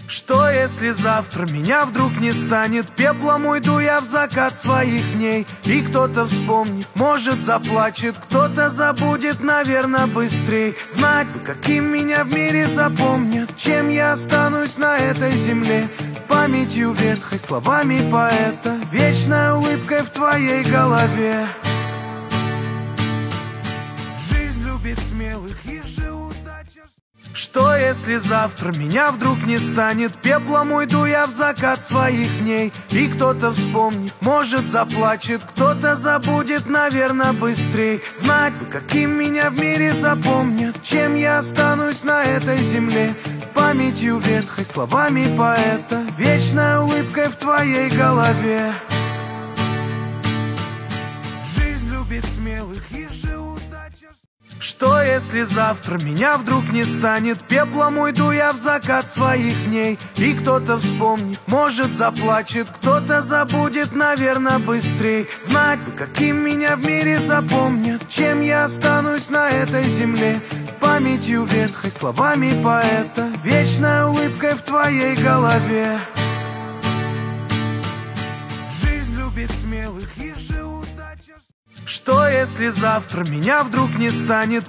Что если завтра меня вдруг не станет? Пеплом уйду я в закат своих дней. И кто-то, вспомнив, может заплачет, кто-то забудет, наверное, быстрей. Знать бы, каким меня в мире запомнят, чем я останусь на этой земле. Памятью ветхой, словами поэта, вечной улыбкой в твоей голове. Жизнь любит смелых, их же удача. Что если завтра меня вдруг не станет? Пеплом уйду я в закат своих дней. И кто-то, вспомнив, может заплачет, кто-то забудет, наверное, быстрей. Знать бы, каким меня в мире запомнят, чем я останусь на этой земле. Памятью ветхой, словами поэта, вечной улыбкой в твоей голове. Жизнь любит смелых, их же удача. Что если завтра меня вдруг не станет? Пеплом уйду я в закат своих дней. И кто-то, вспомнив, может заплачет, кто-то забудет, наверное, быстрей. Знать бы, каким меня в мире запомнят, чем я останусь на этой земле. Памятью ветхой, словами поэта, вечной улыбкой в твоей голове. Жизнь любит смелых, их же удача. Что если завтра меня вдруг не станет?